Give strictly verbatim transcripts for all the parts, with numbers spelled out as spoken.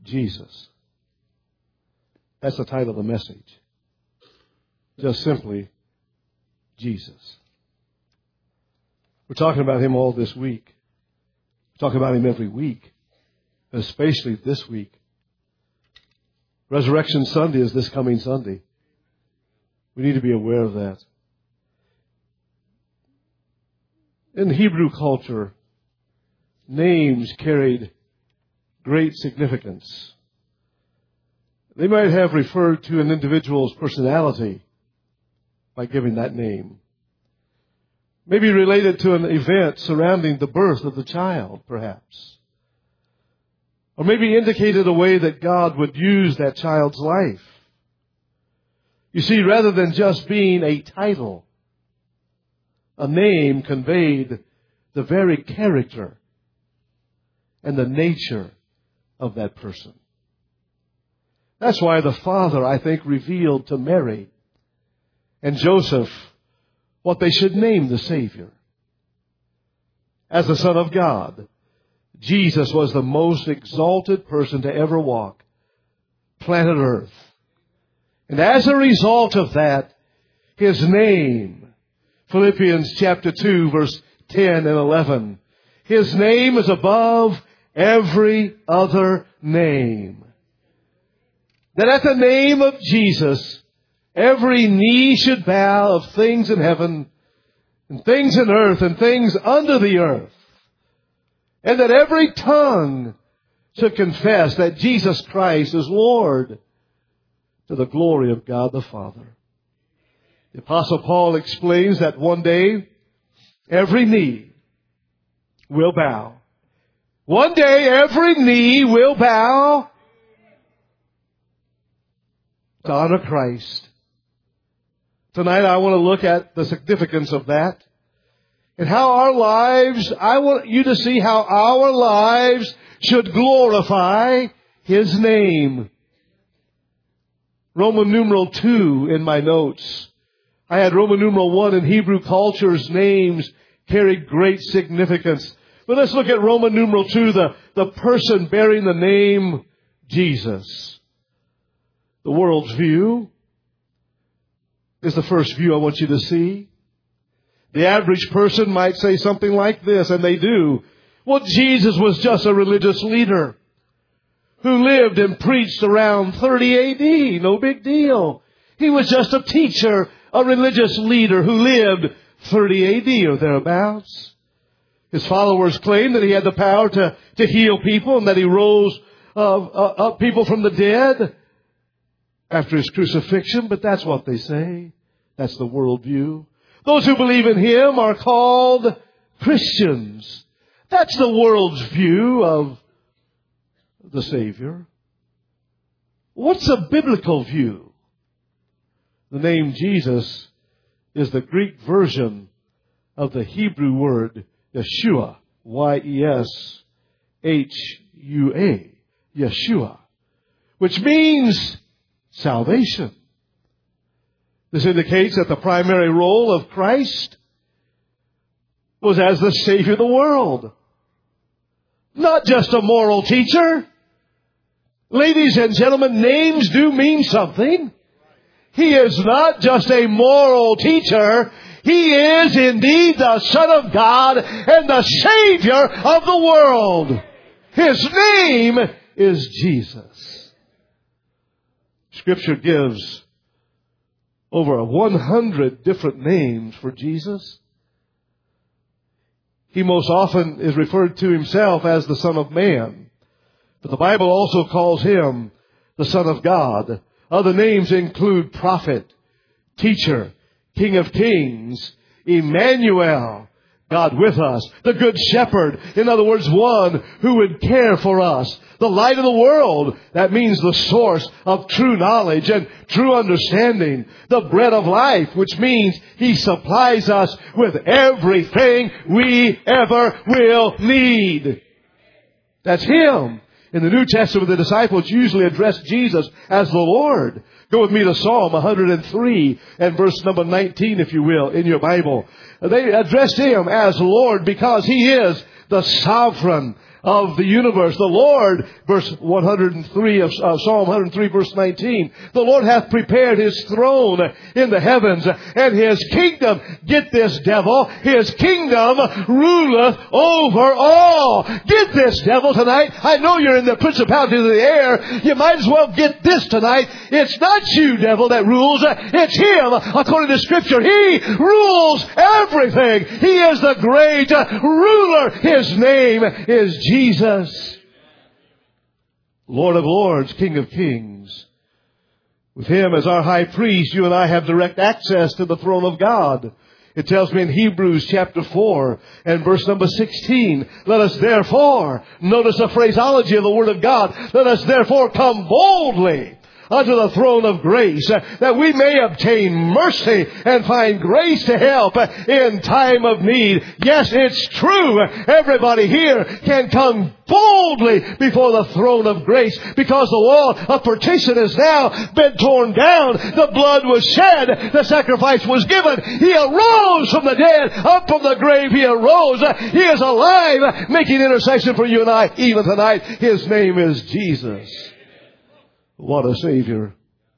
Jesus. That's the title of the message. Just simply, Jesus. We're talking about Him all this week. We're talking about Him every week, especially this week. Resurrection Sunday is this coming Sunday. We need to be aware of that. In Hebrew culture, names carried great significance. They might have referred to an individual's personality by giving that name. Maybe related to an event surrounding the birth of the child, perhaps. Or maybe indicated a way that God would use that child's life. You see, rather than just being a title, a name conveyed the very character and the nature of that person. That's why the Father, I think, revealed to Mary and Joseph what they should name the Savior. As the Son of God, Jesus was the most exalted person to ever walk planet Earth. And as a result of that, His name, Philippians chapter two, verse ten and eleven, His name is above every other name. That at the name of Jesus, every knee should bow of things in heaven and things in earth and things under the earth. And that every tongue should confess that Jesus Christ is Lord, to the glory of God the Father. The Apostle Paul explains that one day every knee will bow. One day every knee will bow to honor Christ. Tonight I want to look at the significance of that and how our lives, I want you to see how our lives should glorify His name. Roman numeral two in my notes. I had Roman numeral one. In Hebrew culture's names carried great significance. But let's look at Roman numeral two, the, the person bearing the name Jesus. The world's view is the first view I want you to see. The average person might say something like this, and they do. Well, Jesus was just a religious leader who lived and preached around thirty A D. No big deal. He was just a teacher, a religious leader who lived thirty A D or thereabouts. His followers claimed that He had the power to, to heal people and that He rose uh, uh, up people from the dead after His crucifixion, but that's what they say. That's the worldview. Those who believe in Him are called Christians. That's the world's view of the Savior. What's a biblical view? The name Jesus is the Greek version of the Hebrew word Yeshua, Y E S H U A, Yeshua, which means salvation. This indicates that the primary role of Christ was as the Savior of the world. Not just a moral teacher. Ladies and gentlemen, names do mean something. He is not just a moral teacher. He is indeed the Son of God and the Savior of the world. His name is Jesus. Scripture gives over one hundred different names for Jesus. He most often is referred to Himself as the Son of Man. But the Bible also calls Him the Son of God. Other names include Prophet, Teacher, King of Kings, Emmanuel, God with us, the Good Shepherd. In other words, one who would care for us. The light of the world. That means the source of true knowledge and true understanding. The bread of life, which means He supplies us with everything we ever will need. That's Him. In the New Testament, the disciples usually address Jesus as the Lord. Go with me to Psalm one hundred three and verse number nineteen, if you will, in your Bible. They addressed Him as Lord because He is the sovereign of the universe. The Lord, verse one hundred three of uh, Psalm one hundred three, verse nineteen, the Lord hath prepared His throne in the heavens, and His kingdom, get this, devil, His kingdom ruleth over all. Get this, devil, tonight. I know you're in the principality of the air. You might as well get this tonight. It's not you, devil, that rules. It's Him, according to Scripture. He rules everything. He is the great ruler. His name is Jesus, Lord of lords, King of kings. With Him as our high priest, you and I have direct access to the throne of God. It tells me in Hebrews chapter four and verse number sixteen, let us therefore, notice the phraseology of the Word of God, let us therefore come boldly unto the throne of grace, that we may obtain mercy and find grace to help in time of need. Yes, it's true. Everybody here can come boldly before the throne of grace, because the wall of partition has now been torn down. The blood was shed. The sacrifice was given. He arose from the dead, up from the grave. He arose. He is alive, making intercession for you and I even tonight. His name is Jesus. What a Savior.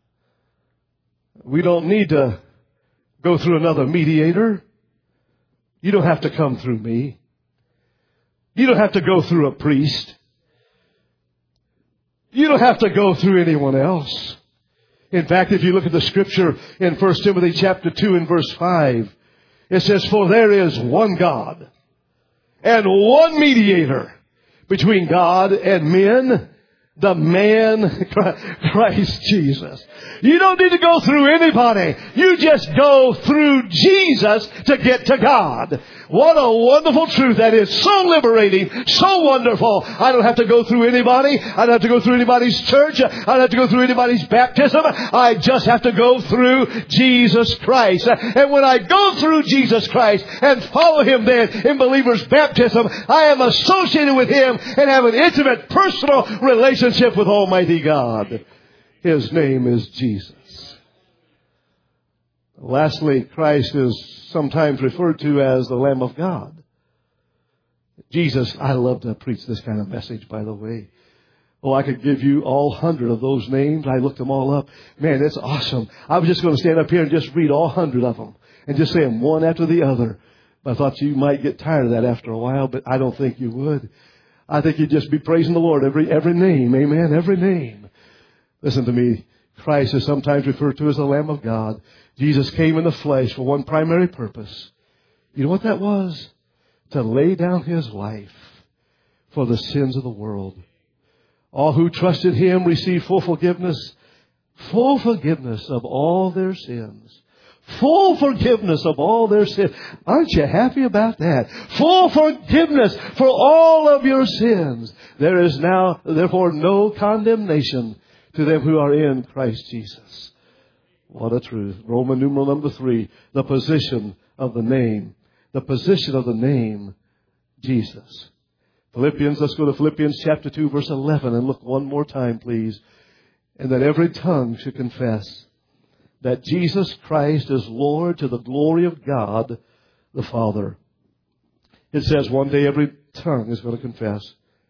We don't need to go through another mediator. You don't have to come through me. You don't have to go through a priest. You don't have to go through anyone else. In fact, if you look at the Scripture in First Timothy chapter two and verse five, it says, for there is one God and one mediator between God and men, the man, Christ Jesus. You don't need to go through anybody. You just go through Jesus to get to God. What a wonderful truth that is. So liberating. So wonderful. I don't have to go through anybody. I don't have to go through anybody's church. I don't have to go through anybody's baptism. I just have to go through Jesus Christ. And when I go through Jesus Christ and follow Him then in believer's baptism, I am associated with Him and have an intimate, personal relationship with Almighty God. His name is Jesus. Lastly, Christ is sometimes referred to as the Lamb of God. Jesus, I love to preach this kind of message, by the way. Oh, I could give you all hundred of those names. I looked them all up. Man, it's awesome. I was just going to stand up here and just read all hundred of them and just say them one after the other. But I thought you might get tired of that after a while, but I don't think you would. I think you'd just be praising the Lord every every name. Amen. Every name. Listen to me. Christ is sometimes referred to as the Lamb of God. Jesus came in the flesh for one primary purpose. You know what that was? To lay down His life for the sins of the world. All who trusted Him received full forgiveness. Full forgiveness of all their sins. Full forgiveness of all their sins. Aren't you happy about that? Full forgiveness for all of your sins. There is now, therefore, no condemnation to them who are in Christ Jesus. What a truth. Roman numeral number three, the position of the name. The position of the name, Jesus. Philippians, let's go to Philippians chapter two, verse eleven, and look one more time, please. And that every tongue should confess that Jesus Christ is Lord to the glory of God the Father. It says one day every tongue is going to confess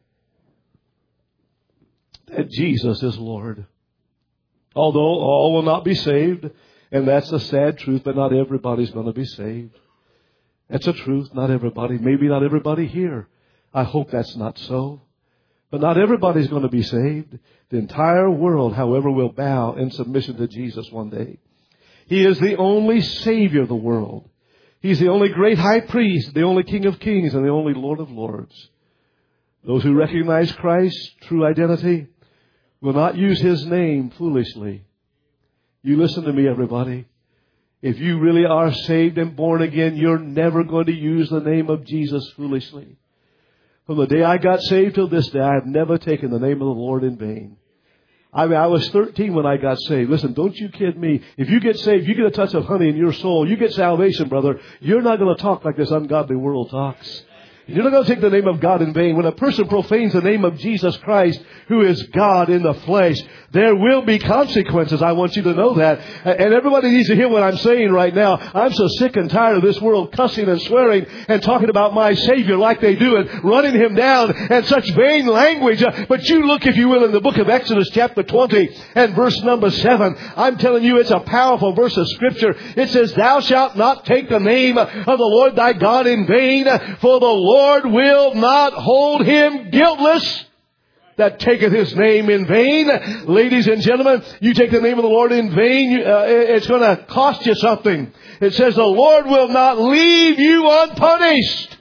that Jesus is Lord. Although all will not be saved, and that's the sad truth, but not everybody's going to be saved. That's a truth, not everybody. Maybe not everybody here. I hope that's not so. But not everybody's going to be saved. The entire world, however, will bow in submission to Jesus one day. He is the only Savior of the world. He's the only great high priest, the only King of kings, and the only Lord of lords. Those who recognize Christ's true identity will not use His name foolishly. You listen to me, everybody. If you really are saved and born again, you're never going to use the name of Jesus foolishly. From the day I got saved till this day, I have never taken the name of the Lord in vain. I mean, I was thirteen when I got saved. Listen, don't you kid me. If you get saved, you get a touch of honey in your soul. You get salvation, brother. You're not going to talk like this ungodly world talks. You're not going to take the name of God in vain. When a person profanes the name of Jesus Christ, who is God in the flesh, there will be consequences. I want you to know that. And everybody needs to hear what I'm saying right now. I'm so sick and tired of this world cussing and swearing and talking about my Savior like they do and running Him down and such vain language. But you look, if you will, in the book of Exodus chapter twenty and verse number seven. I'm telling you, it's a powerful verse of Scripture. It says, "Thou shalt not take the name of the Lord thy God in vain, for the Lord Lord will not hold him guiltless that taketh His name in vain." Ladies and gentlemen, you take the name of the Lord in vain, uh, it's going to cost you something. It says the Lord will not leave you unpunished.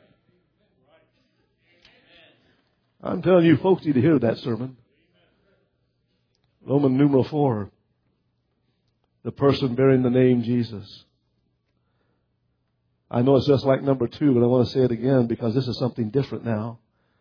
I'm telling you, folks need to hear that sermon. Roman numeral four. The person bearing the name Jesus. I know it's just like number two, but I want to say it again because this is something different now.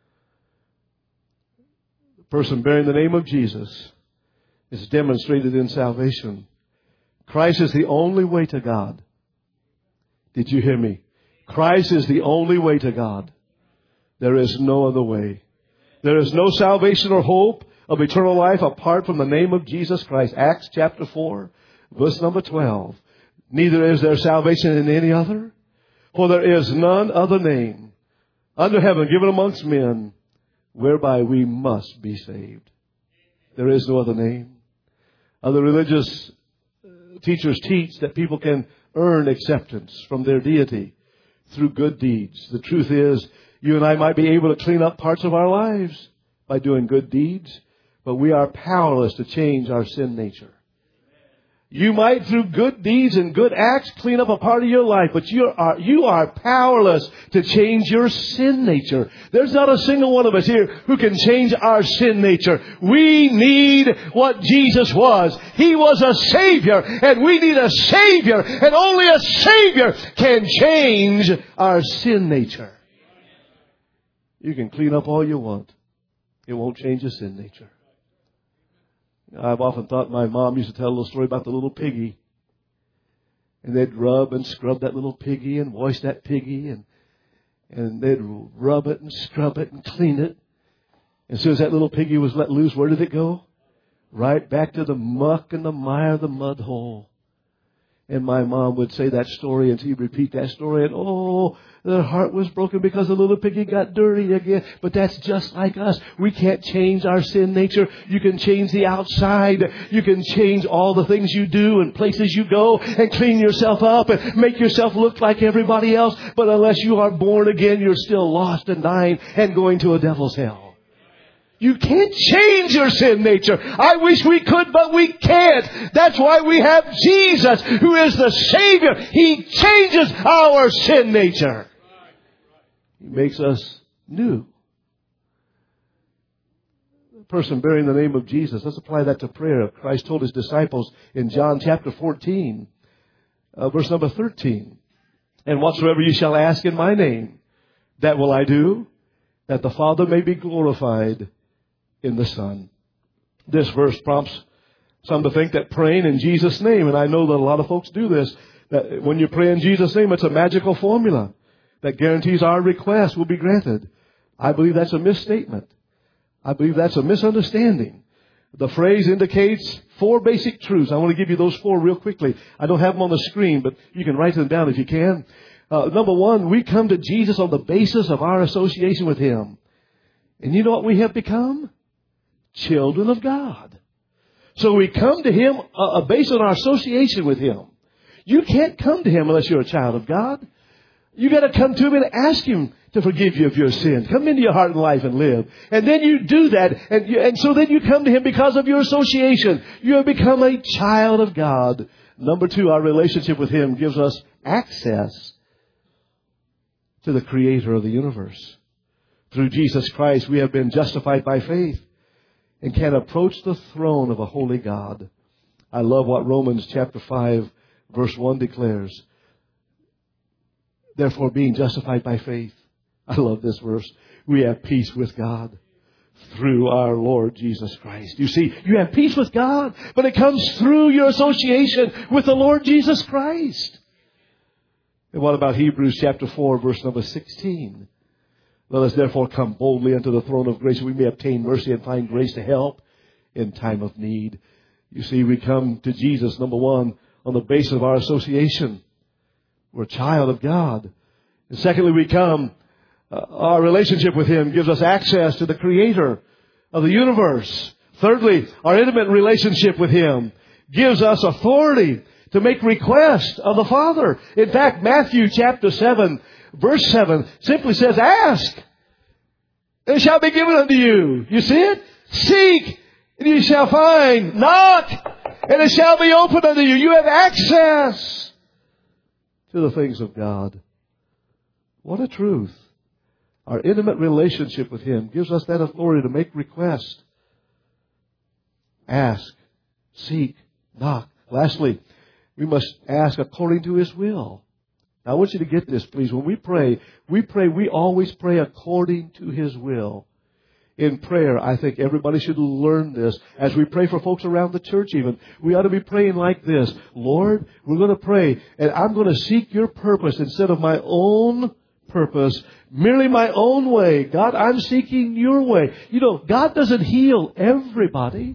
The person bearing the name of Jesus is demonstrated in salvation. Christ is the only way to God. Did you hear me? Christ is the only way to God. There is no other way. There is no salvation or hope of eternal life apart from the name of Jesus Christ. Acts chapter four, verse number twelve. Neither is there salvation in any other. For there is none other name under heaven given amongst men whereby we must be saved. There is no other name. Other religious teachers teach that people can earn acceptance from their deity through good deeds. The truth is, you and I might be able to clean up parts of our lives by doing good deeds, but we are powerless to change our sin nature. You might, through good deeds and good acts, clean up a part of your life, but you are, you are powerless to change your sin nature. There's not a single one of us here who can change our sin nature. We need what Jesus was. He was a Savior, and we need a Savior, and only a Savior can change our sin nature. You can clean up all you want. It won't change your sin nature. I've often thought my mom used to tell a little story about the little piggy. And they'd rub and scrub that little piggy and wash that piggy. And, and they'd rub it and scrub it and clean it. And as soon as that little piggy was let loose, where did it go? Right back to the muck and the mire of the mud hole. And my mom would say that story and she'd repeat that story. And oh, their heart was broken because the little piggy got dirty again. But that's just like us. We can't change our sin nature. You can change the outside. You can change all the things you do and places you go and clean yourself up and make yourself look like everybody else. But unless you are born again, you're still lost and dying and going to a devil's hell. You can't change your sin nature. I wish we could, but we can't. That's why we have Jesus, who is the Savior. He changes our sin nature. He makes us new. The person bearing the name of Jesus. Let's apply that to prayer. Christ told His disciples in John chapter fourteen, uh, verse number thirteen. "And whatsoever you shall ask in my name, that will I do, that the Father may be glorified in the Son." This verse prompts some to think that praying in Jesus' name, and I know that a lot of folks do this, that when you pray in Jesus' name, it's a magical formula that guarantees our request will be granted. I believe that's a misstatement. I believe that's a misunderstanding. The phrase indicates four basic truths. I want to give you those four real quickly. I don't have them on the screen, but you can write them down if you can. Uh, number one, we come to Jesus on the basis of our association with Him. And you know what we have become? Children of God. So we come to Him uh, based on our association with Him. You can't come to Him unless you're a child of God. You got to come to Him and ask Him to forgive you of your sins. Come into your heart and life and live. And then you do that. And, you, and so then you come to Him because of your association. You have become a child of God. Number two, our relationship with Him gives us access to the Creator of the universe. Through Jesus Christ, we have been justified by faith and can approach the throne of a holy God. I love what Romans chapter five, verse one declares. Therefore, being justified by faith, I love this verse, we have peace with God through our Lord Jesus Christ. You see, you have peace with God, but it comes through your association with the Lord Jesus Christ. And what about Hebrews chapter four, verse number sixteen? Let us therefore come boldly unto the throne of grace, that we may obtain mercy and find grace to help in time of need. You see, we come to Jesus, number one, on the basis of our association. We're a child of God. And secondly, we come, uh, our relationship with Him gives us access to the Creator of the universe. Thirdly, our intimate relationship with Him gives us authority to make request of the Father. In fact, Matthew chapter seven, verse seven simply says, ask, and it shall be given unto you. You see it? Seek, and you shall find. Knock, and it shall be opened unto you. You have access to the things of God. What a truth. Our intimate relationship with Him gives us that authority to make request. Ask, seek, knock. Lastly, we must ask according to His will. Now, I want you to get this, please. When we pray, we pray, we always pray according to His will. In prayer, I think everybody should learn this. As we pray for folks around the church even, we ought to be praying like this. Lord, we're going to pray, and I'm going to seek Your purpose instead of my own purpose, merely my own way. God, I'm seeking Your way. You know, God doesn't heal everybody.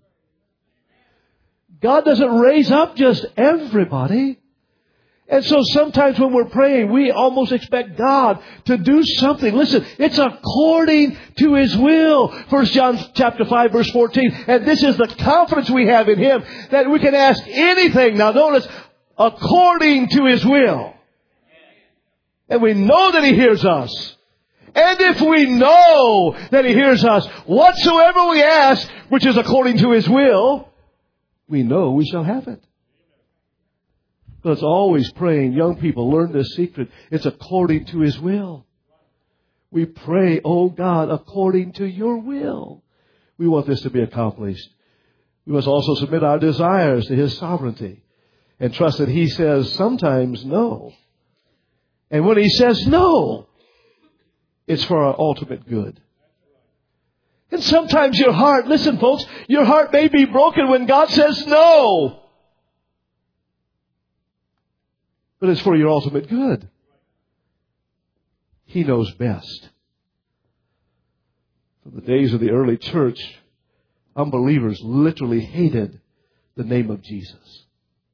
God doesn't raise up just everybody. And so sometimes when we're praying, we almost expect God to do something. Listen, it's according to His will. First John chapter five, verse fourteen. And this is the confidence we have in Him, that we can ask anything. Now notice, according to His will. And we know that He hears us. And if we know that He hears us, whatsoever we ask, which is according to His will, we know we shall have it. But it's always praying. Young people, learn this secret. It's according to His will. We pray, oh God, according to Your will. We want this to be accomplished. We must also submit our desires to His sovereignty and trust that He says sometimes no. And when He says no, it's for our ultimate good. And sometimes your heart, listen folks, your heart may be broken when God says no. But it's for your ultimate good. He knows best. From the days of the early church, unbelievers literally hated the name of Jesus.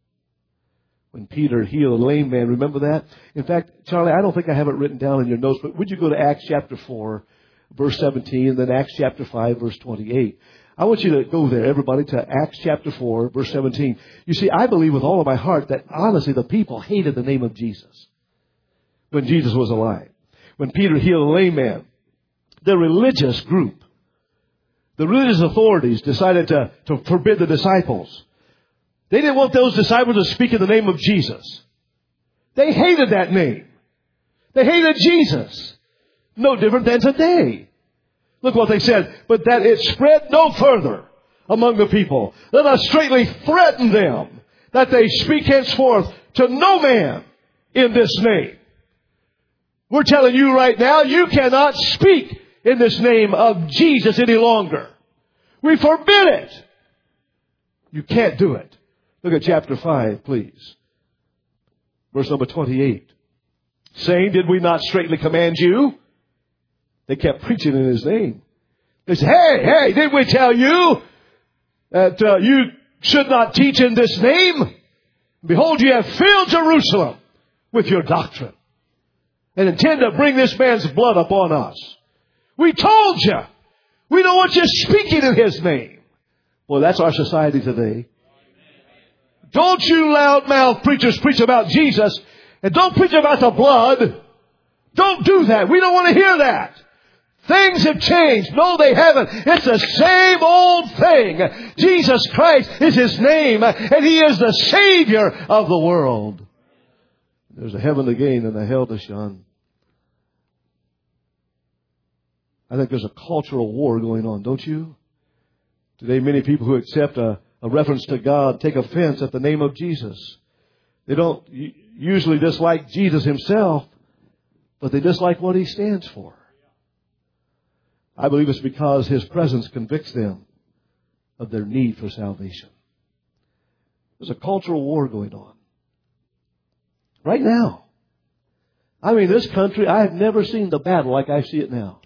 When Peter healed a lame man, remember that? In fact, Charlie, I don't think I have it written down in your notes, but would you go to Acts chapter four, verse seventeen, and then Acts chapter five, verse twenty-eight. I want you to go there, everybody, to Acts chapter four, verse seventeen. You see, I believe with all of my heart that honestly the people hated the name of Jesus when Jesus was alive. When Peter healed a lame man, the religious group, the religious authorities decided to, to forbid the disciples. They didn't want those disciples to speak in the name of Jesus. They hated that name. They hated Jesus. No different than today. Look what they said. But that it spread no further among the people. Let us straightly threaten them that they speak henceforth to no man in this name. We're telling you right now, you cannot speak in this name of Jesus any longer. We forbid it. You can't do it. Look at chapter five, please. Verse number twenty-eight. Saying, did we not straightly command you? They kept preaching in His name. They said, hey, hey, didn't we tell you that uh, you should not teach in this name? Behold, you have filled Jerusalem with your doctrine and intend to bring this man's blood upon us. We told you. We don't want you speaking in His name. Well, that's our society today. Don't you loudmouth preachers preach about Jesus, and don't preach about the blood. Don't do that. We don't want to hear that. Things have changed. No, they haven't. It's the same old thing. Jesus Christ is His name, and He is the Savior of the world. There's a heaven to gain and a hell to shun. I think there's a cultural war going on, don't you? Today, many people who accept a, a reference to God take offense at the name of Jesus. They don't usually dislike Jesus Himself, but they dislike what He stands for. I believe it's because His presence convicts them of their need for salvation. There's a cultural war going on right now. I mean, this country, I have never seen the battle like I see it now.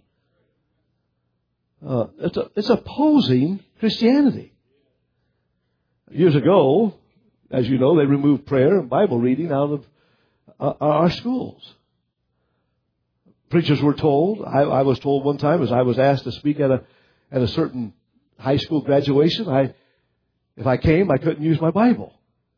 Uh, it's, a, it's opposing Christianity. Years ago, as you know, they removed prayer and Bible reading out of uh, our schools. Preachers were told, I, I was told one time as I was asked to speak at a at a certain high school graduation, I if I came, I couldn't use my Bible.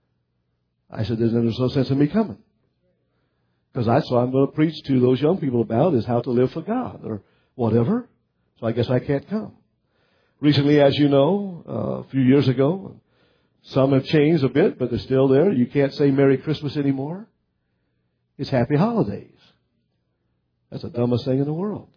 I said, there's, there's no sense in me coming. Because that's what I'm going to preach to those young people about is how to live for God or whatever. So I guess I can't come. Recently, as you know, uh, a few years ago, some have changed a bit, but they're still there. You can't say Merry Christmas anymore. It's Happy Holidays. That's the dumbest thing in the world.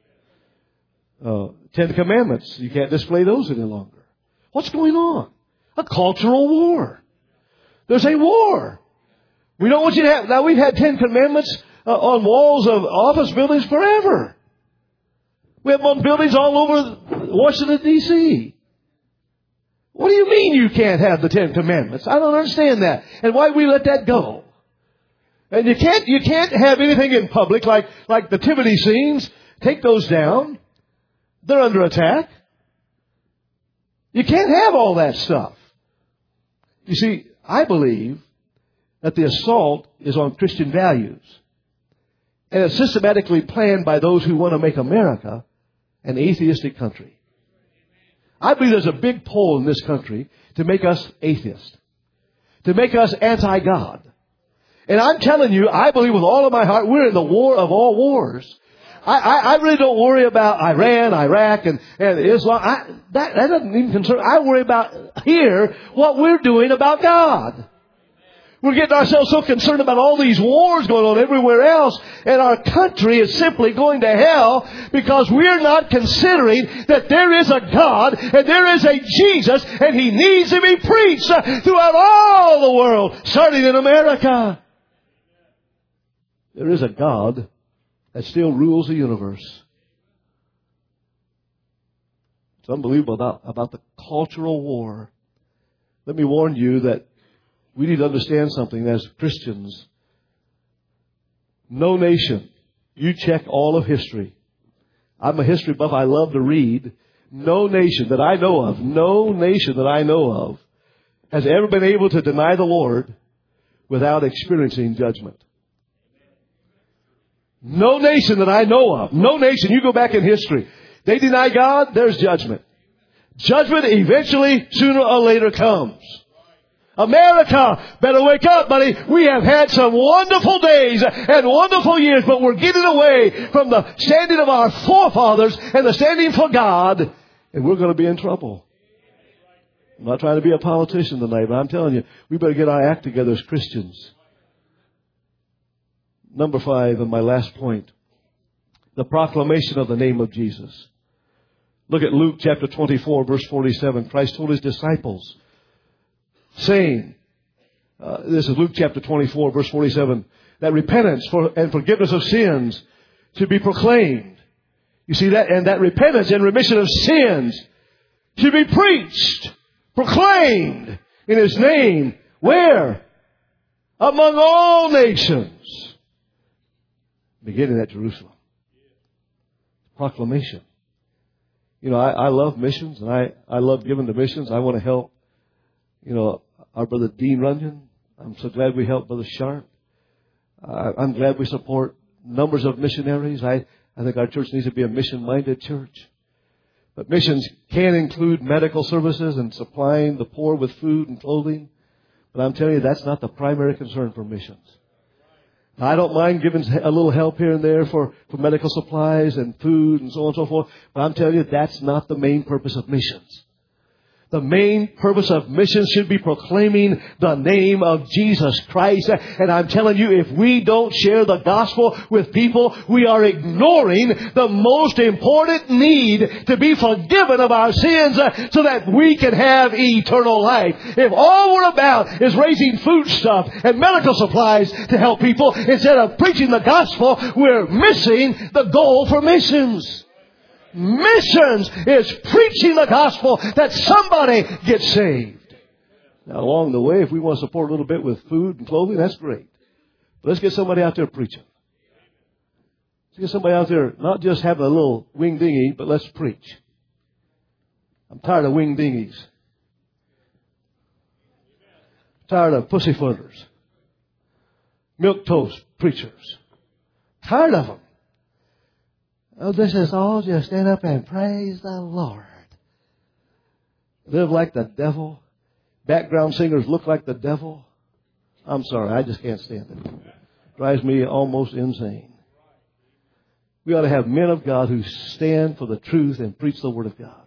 Uh, Ten Commandments, you can't display those any longer. What's going on? A cultural war. There's a war. We don't want you to have... Now, we've had Ten Commandments uh, on walls of office buildings forever. We have them on buildings all over Washington, D C What do you mean you can't have the Ten Commandments? I don't understand that. And why we let that go? And you can't you can't have anything in public like, like the nativity scenes. Take those down. They're under attack. You can't have all that stuff. You see, I believe that the assault is on Christian values. And it's systematically planned by those who want to make America an atheistic country. I believe there's a big pull in this country to make us atheist. To make us anti-God. And I'm telling you, I believe with all of my heart, we're in the war of all wars. I, I, I really don't worry about Iran, Iraq, and, and Islam. I, that, that doesn't even concern. I worry about here what we're doing about God. We're getting ourselves so concerned about all these wars going on everywhere else, and our country is simply going to hell because we're not considering that there is a God and there is a Jesus, and He needs to be preached throughout all the world, starting in America. There is a God that still rules the universe. It's unbelievable about, about the cultural war. Let me warn you that we need to understand something as Christians. No nation, you check all of history. I'm a history buff. I love to read. No nation that I know of, no nation that I know of has ever been able to deny the Lord without experiencing judgment. No nation that I know of, no nation, you go back in history, they deny God, there's judgment. Judgment eventually, sooner or later, comes. America, better wake up, buddy. We have had some wonderful days and wonderful years, but we're getting away from the standing of our forefathers and the standing for God, and we're going to be in trouble. I'm not trying to be a politician tonight, but I'm telling you, we better get our act together as Christians. Number five, and my last point, the proclamation of the name of Jesus. Look at Luke chapter twenty-four, verse forty-seven. Christ told His disciples, saying, uh, this is Luke chapter twenty-four, verse forty-seven, that repentance for, and forgiveness of sins should be proclaimed. You see that? And that repentance and remission of sins should be preached, proclaimed in His name. Where? Among all nations. Beginning at Jerusalem. Proclamation. You know, I, I love missions, and I, I love giving to missions. I want to help, you know, our brother Dean Runyon. I'm so glad we helped Brother Sharp. Uh, I'm glad we support numbers of missionaries. I, I think our church needs to be a mission-minded church. But missions can include medical services and supplying the poor with food and clothing. But I'm telling you, that's not the primary concern for missions. I don't mind giving a little help here and there for, for medical supplies and food and so on and so forth. But I'm telling you, that's not the main purpose of missions. The main purpose of missions should be proclaiming the name of Jesus Christ. And I'm telling you, if we don't share the gospel with people, we are ignoring the most important need to be forgiven of our sins so that we can have eternal life. If all we're about is raising foodstuff and medical supplies to help people instead of preaching the gospel, we're missing the goal for missions. Missions is preaching the gospel that somebody gets saved. Now, along the way, if we want to support a little bit with food and clothing, that's great. But let's get somebody out there preaching. So get somebody out there, not just having a little wing dinghy, but let's preach. I'm tired of wing dinghies. Tired of pussyfooters. Milquetoast preachers. Tired of them. Oh, this is all just stand up and praise the Lord. Live like the devil. Background singers look like the devil. I'm sorry, I just can't stand it. Drives me almost insane. We ought to have men of God who stand for the truth and preach the Word of God.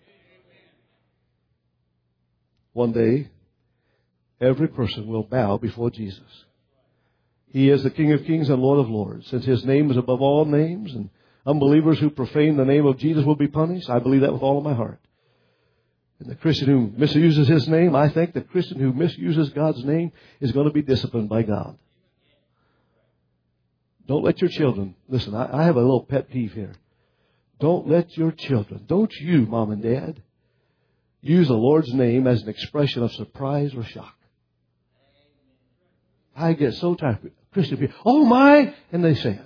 One day, every person will bow before Jesus. He is the King of Kings and Lord of Lords. Since His name is above all names, and unbelievers who profane the name of Jesus will be punished, I believe that with all of my heart. And the Christian who misuses His name, I think the Christian who misuses God's name is going to be disciplined by God. Don't let your children, listen, I, I have a little pet peeve here. Don't let your children, don't you, Mom and Dad, use the Lord's name as an expression of surprise or shock. I get so tired of Christian people, oh my, and they say it.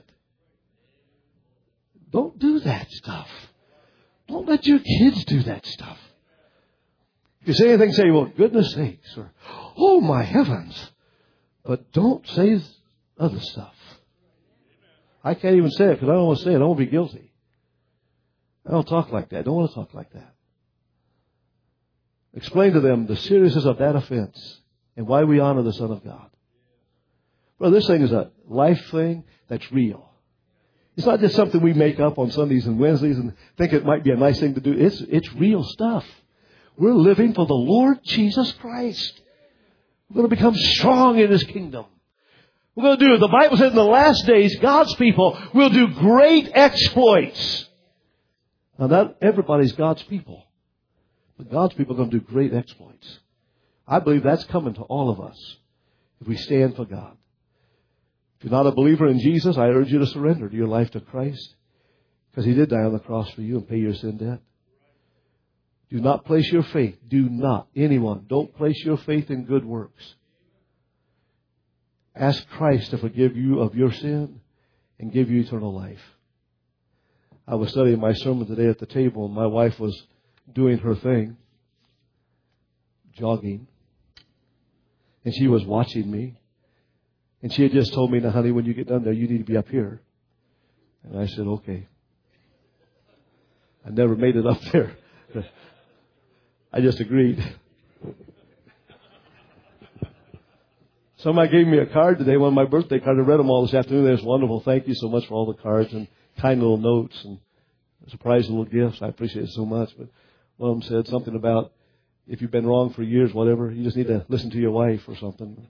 Don't do that stuff. Don't let your kids do that stuff. If you say anything, say, well, goodness sakes, or, oh my heavens. But don't say other stuff. I can't even say it because I don't want to say it. I don't want to be guilty. I don't talk like that. I don't want to talk like that. Explain to them the seriousness of that offense and why we honor the Son of God. Well, this thing is a life thing that's real. It's not just something we make up on Sundays and Wednesdays and think it might be a nice thing to do. It's, it's real stuff. We're living for the Lord Jesus Christ. We're going to become strong in His kingdom. We're going to do, the Bible says in the last days, God's people will do great exploits. Now, not everybody's God's people. But God's people are going to do great exploits. I believe that's coming to all of us if we stand for God. If you're not a believer in Jesus, I urge you to surrender to your life to Christ. Because He did die on the cross for you and pay your sin debt. Do not place your faith. Do not. Anyone. Don't place your faith in good works. Ask Christ to forgive you of your sin and give you eternal life. I was studying my sermon today at the table, and my wife was doing her thing, jogging. And she was watching me. And she had just told me, now, honey, when you get done there, you need to be up here. And I said, okay. I never made it up there. I just agreed. Somebody gave me a card today, one of my birthday cards. I read them all this afternoon. It was wonderful. Thank you so much for all the cards and kind little notes and surprising little gifts. I appreciate it so much. But one of them said something about if you've been wrong for years, whatever, you just need to listen to your wife or something.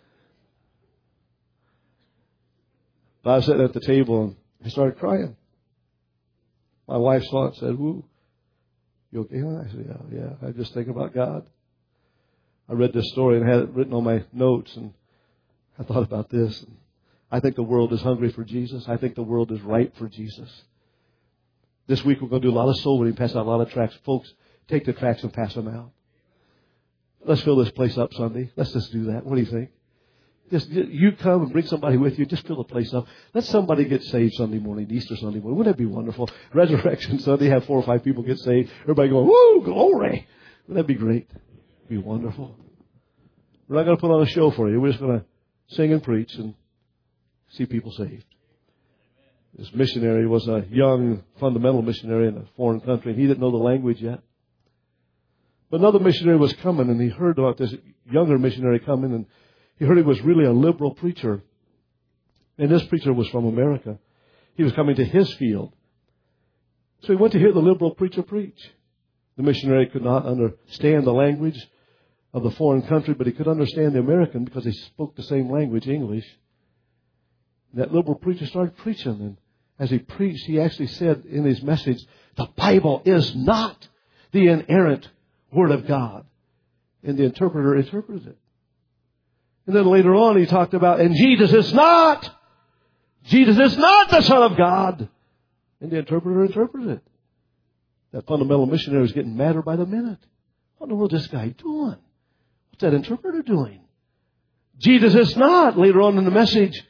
But I was sitting at the table and I started crying. My wife saw it and said, "Woo, you okay?" I said, yeah, yeah. I just think about God. I read this story and had it written on my notes, and I thought about this. And I think the world is hungry for Jesus. I think the world is ripe for Jesus. This week we're going to do a lot of soul winning, pass out a lot of tracts. Folks, take the tracts and pass them out. Let's fill this place up Sunday. Let's just do that. What do you think? Just you come and bring somebody with you. Just fill the place up. Let somebody get saved Sunday morning, Easter Sunday morning. Wouldn't that be wonderful? Resurrection Sunday, have four or five people get saved. Everybody going, woo, glory. Wouldn't that be great? It'd be wonderful. We're not going to put on a show for you. We're just going to sing and preach and see people saved. This missionary was a young fundamental missionary in a foreign country, and he didn't know the language yet. But another missionary was coming, and he heard about this younger missionary coming, and he heard he was really a liberal preacher. And this preacher was from America. He was coming to his field. So he went to hear the liberal preacher preach. The missionary could not understand the language of the foreign country, but he could understand the American because he spoke the same language, English. And that liberal preacher started preaching, and as he preached, he actually said in his message, the Bible is not the inerrant Word of God. And the interpreter interpreted it. And then later on he talked about, and Jesus is not, Jesus is not the Son of God. And the interpreter interpreted it. That fundamental missionary was getting madder by the minute. What in the world is this guy doing? What's that interpreter doing? Jesus is not, later on in the message,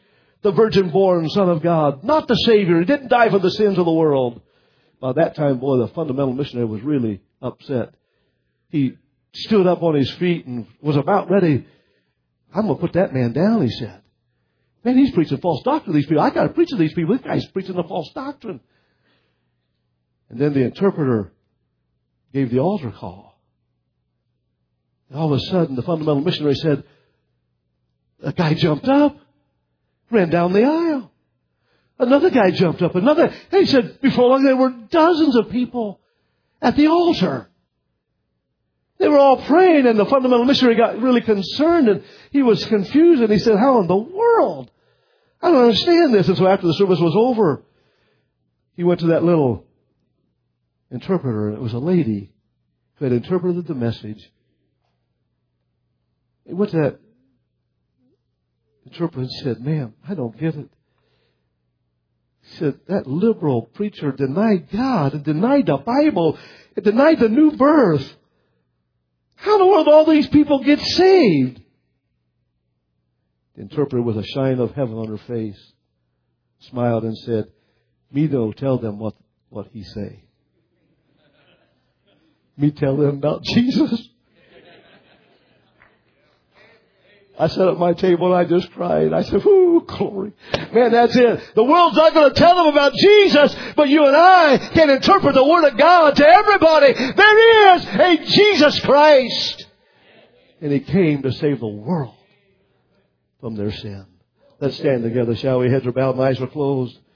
the virgin-born Son of God, not the Savior. He didn't die for the sins of the world. By that time, boy, the fundamental missionary was really upset. He stood up on his feet and was about ready. I'm going to put that man down, he said. Man, he's preaching false doctrine to these people. I got to preach to these people. This guy's preaching a false doctrine. And then the interpreter gave the altar call. And all of a sudden, the fundamental missionary said, a guy jumped up, ran down the aisle. Another guy jumped up. Another. And he said, before long, there were dozens of people at the altar. They were all praying, and the fundamental missionary got really concerned, and he was confused, and he said, how in the world? I don't understand this. And so after the service was over, he went to that little interpreter, and it was a lady who had interpreted the message. He went to that interpreter and said, ma'am, I don't get it. He said, that liberal preacher denied God and denied the Bible and denied the new birth. How in the world all these people get saved? The interpreter, with a shine of heaven on her face, smiled and said, me no tell them what, what he say. Me tell them about Jesus. I sat at my table and I just cried. I said, ooh, glory. Man, that's it. The world's not going to tell them about Jesus, but you and I can interpret the Word of God to everybody. There is a Jesus Christ. And He came to save the world from their sin. Let's stand together, shall we? Heads are bowed and eyes are closed.